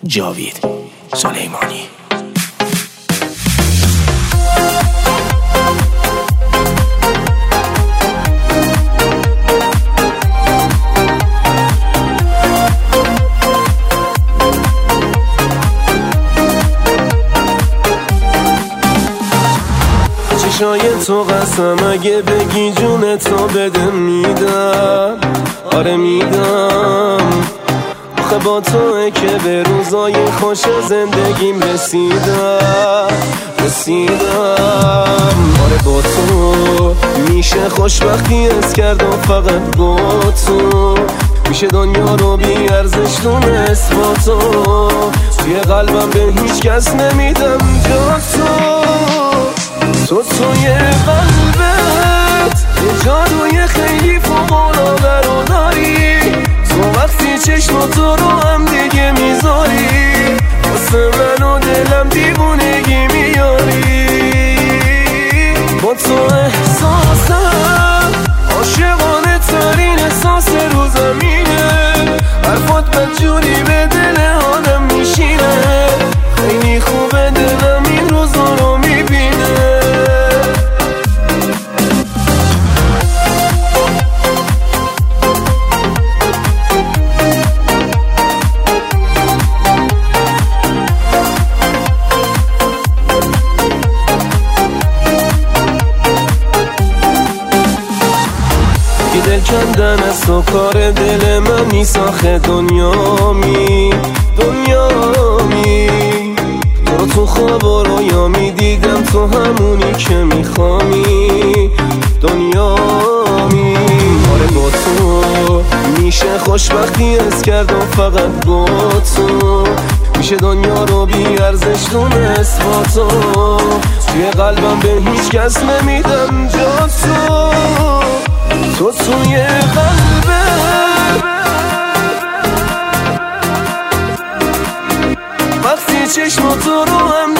جاوید سلیمانی. چشای تو قسم اگه بگی جون تو بده میدم، آره میدم. آخه با توه که به روزای خوش زندگیم رسیدم. آره با تو میشه خوشبختی از کرد و فقط با تو میشه دنیا رو بی ارزش دونست. با تو توی قلبم به هیچ کس نمیدم جا تو توی قلبت یه جادوی خیلی فوق‌العاده رو داری. تو وقتی چشماتو رو هم دیگه میذاری واسه من و دلم دیوونگی میاری. با تو احساسم عاشقانه ترین احساس رو زمینه. حرفات بدجوری به دل آدم میشینه. خیلی خوبه دلم این روزا رو میبینه. دل کندن از تو کار دل من نیست آخه دنیامی. تو تو خواب و رویا میدیدم تو همونی که میخوامی. دنیامی آره با تو میشه خوشبختی از کرد و فقط با تو میشه دنیا رو بی ارزش دونست. با تو توی قلبم به هیچ کس نمیدم جا تو توی قلبم وقتی چشماتو رو هم